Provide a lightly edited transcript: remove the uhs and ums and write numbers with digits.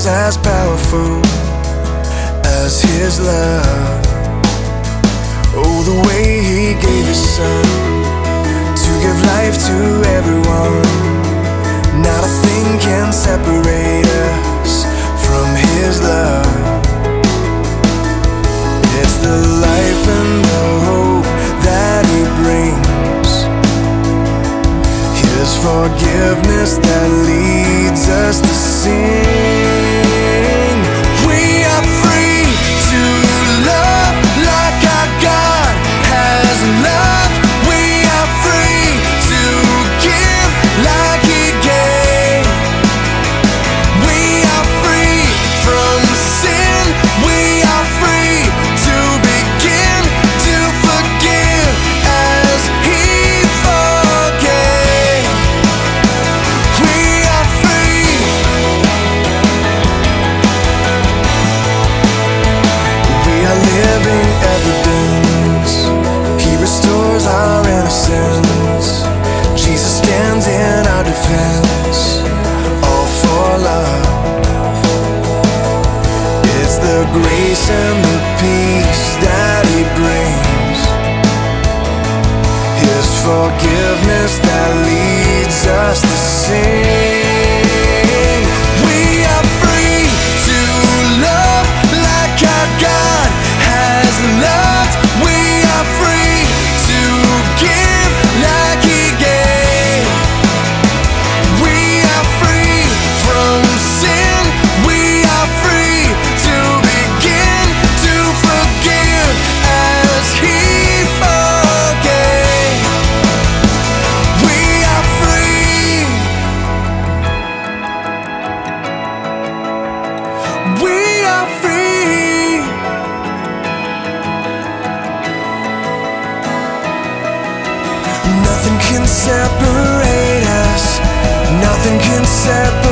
is as powerful as His love. Oh, the way He gave His Son to give life to everyone. Not a thing can separate us from His love. It's the life and the hope that He brings, His forgiveness that leads us to sing. We are free to love like our God has loved. We are free to give like He gave. We are free from sin. We are free to begin to forgive as He forgave. We are free. We are living evidence. He restores our innocence. Jesus stands in our defense, all for love. It's the grace and the peace that He brings, His forgiveness that leads us to sing. We are free to love like our God has loved. We are free to give like He gave. We are free from sin. We are free to begin to forgive as He forgave. We are free. We are free. Nothing can separate us. Nothing can separate